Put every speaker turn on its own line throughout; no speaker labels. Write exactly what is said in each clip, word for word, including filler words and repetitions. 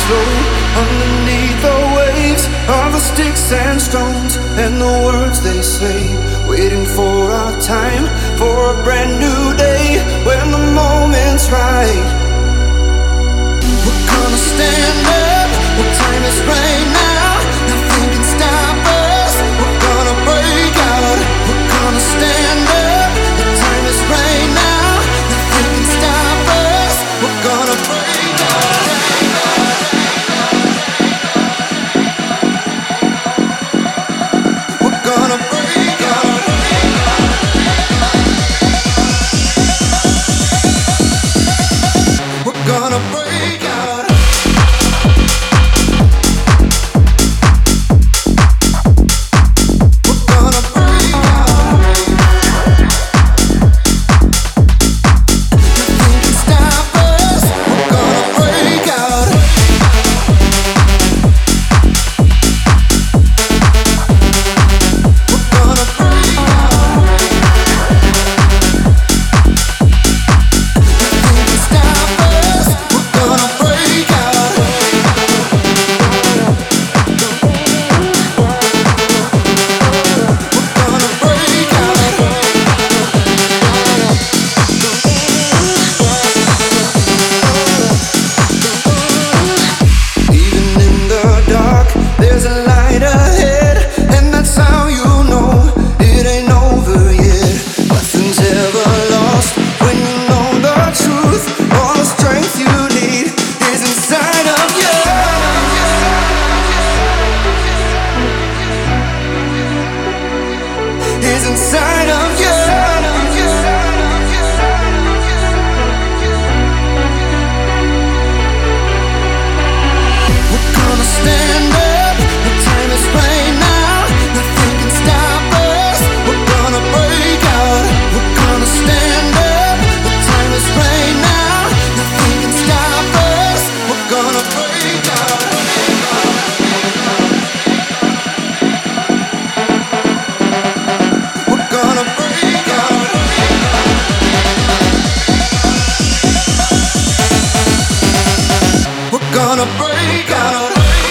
slow underneath the waves of the sticks and stones and the words they say, waiting for our time, for a brand new day when the moment's right. We're gonna stand up, the time is right now, nothing can stop us. We're gonna break out, we're gonna stand up, the time is right now, nothing can stop us. We're gonna break out. We're gonna break out. We're gonna break out. We're gonna break out. Nothing can stop us. We're gonna break out. We're gonna break out. Nothing can stop us. We're gonna break out. We're gonna break out. Even in the dark, there's a light ahead, and that's how you know it ain't over yet. Nothing's ever lost when you know the truth. All the strength you need is inside of you. Is inside of you. We're gonna stand up, the time is right now, nothing can stop us. We're gonna break out, we're gonna stand up, the time is right now, nothing can stop us. We're gonna break out. We're gonna break out. We're gonna break out.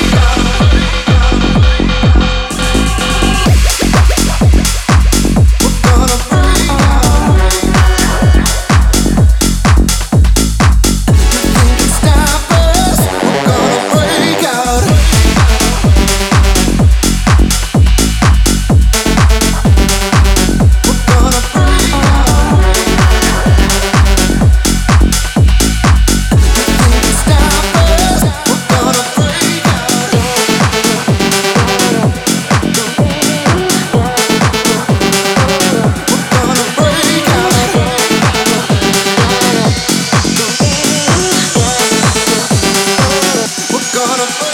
We're gonna break out. Nothing can stop us. We're gonna break out. We're gonna break out. Nothing can stop us. We're gonna break out. We're gonna break out. We're gonna